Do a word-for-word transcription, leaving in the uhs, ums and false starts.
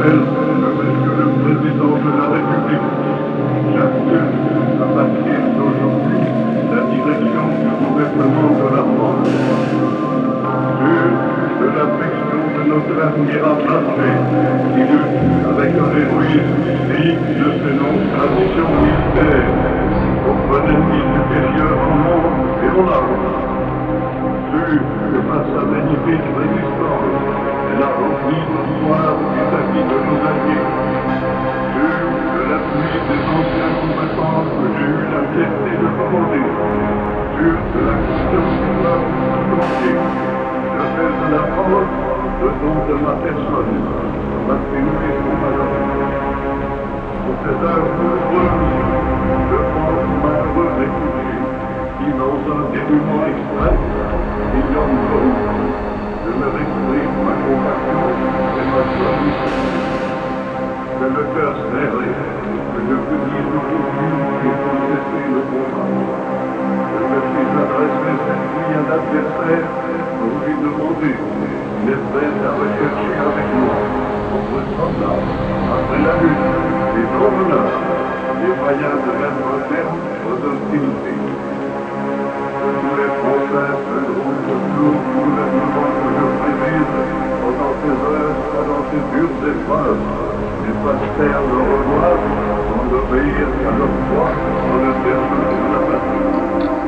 j'appelle Monsieur le Président de la République. J'assume à partir d'aujourd'hui la direction du gouvernement de la France. Sûr de l'affection de notre admirable armée, qui lutte avec un héroïsme digne de ses longues traditions militaires, pour un ennemi supérieur en nombre et en armes. Sûr que par sa magnifique résistance, elle a rempli l'histoire vis-à-vis de nos alliés. Sûr de l'appui des anciens combattants que j'ai eu la fierté de commander. Sûr de la confiance du peuple tout entier. J'appelle à la France le nom de ma personne, ma triomphée son malheur. Pour cette heure heureuse, je pense ma heureuse écoutée, qui dans un dénouement extrême, ignore comme je leur exprime ma compassion et ma solitude. Que le cœur serré, que je peux dire aujourd'hui et pour cesser le combat. Je me suis adressé cette nuit à l'adversaire pour lui demander s'il est prêt à rechercher avec moi, contre soldats, après la lutte, et non menace, les moyens de mettre un terme aux hostilités. Tous les Français se groupent autour du gouvernement que je préside pendant ces heures, pendant ces dures épreuves. Ils fassent taire leur remords, sans obéir à leur foi, dans le service de la patrie.